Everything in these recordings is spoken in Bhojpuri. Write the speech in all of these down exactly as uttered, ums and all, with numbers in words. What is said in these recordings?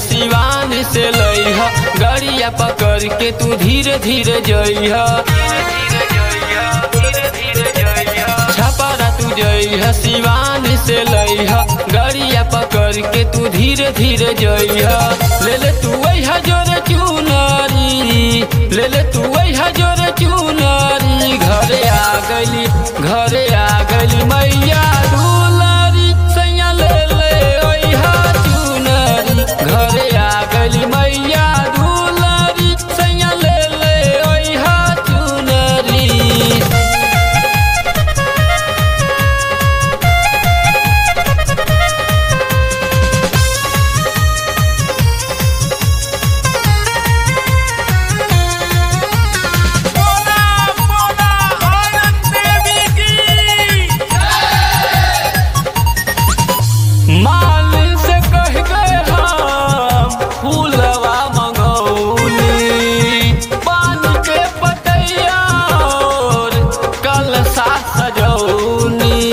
सिवान से लइहा, गाड़िया पकड़ के तू धीरे धीरे जइहा। छपरा तू जइहा सिवान से लइहा, गाड़िया पकड़ के तू धीरे धीरे जइहा। ले ले तू वही जोरे चुनरी, ले ले तू वही जोरे चुनरी। घरे आ गइली, घरे आ गइली मैया दुलारी, सैया ले ले ओइहा चुनरी। घरे आ गइली मैया दुलारी, सैया ले ले ओइहा चुनरी। माल से कह गए हम फूलवा मंगौली, पान के पतैया और कलशा सजौनी।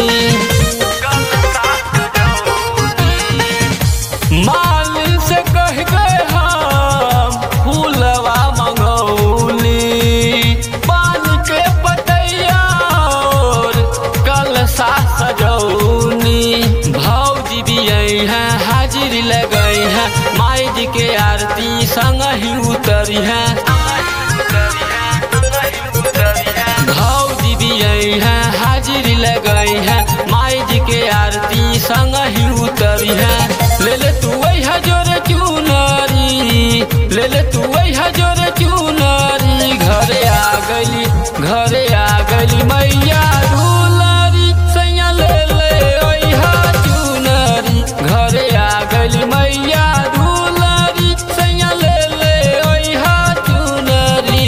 माल से कह गए हम फूलवा मंगौली, पान के पतैया और कलशा सजौनी। भौजी भी आई है, हाजिरी लगाई है, माई जी के आरती संग ही उतरी है। भौजी भी आई है, हाजिरी लगाई है, माई जी के आरती संग ही उतरी है। ले ले तू वही जोरे चुनरी, ले ले तू वही जोरे चुनरी। घरे आ गइली, घरे आ गइली मैया दुलारी, सैया ले ले ओइहा चुनरी। घरे आ गइली मैया दुलारी, सैया ले ले ओइहा चुनरी।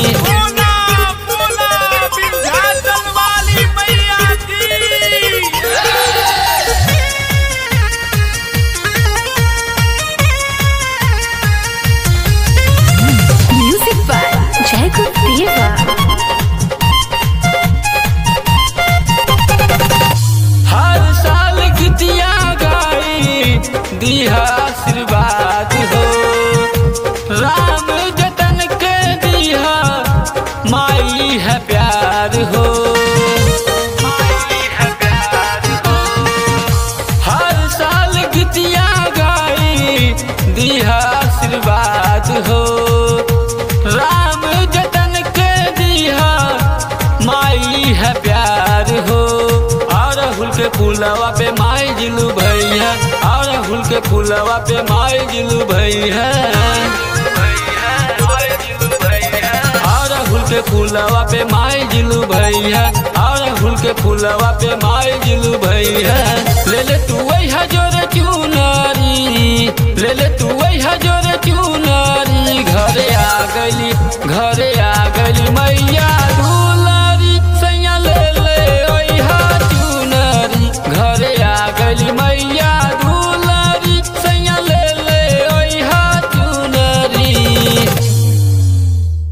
Music by Jacob Diva. हर साल गीतिया गाई दिहा आशीर्वाद हो, राम जतन के दिहा माई है प्यार हो। हर साल गीतिया गाई दिहा आशीर्वाद हो, राम जतन के दिहा माई है प्यार हो। और हुल के फूलवा पे माई जिलू भैया, और हुल के फूलवा पे माई जिलू भैया। और हुल के फूलवा पे माई जिलू भैया, और हुल के फूलवा पे माई जिलू भैया। ले ले तू वही जोरे चुनरी, ले ले तू वही जोरे चुनरी। घरे आ गइली, घरे आ गइली मैया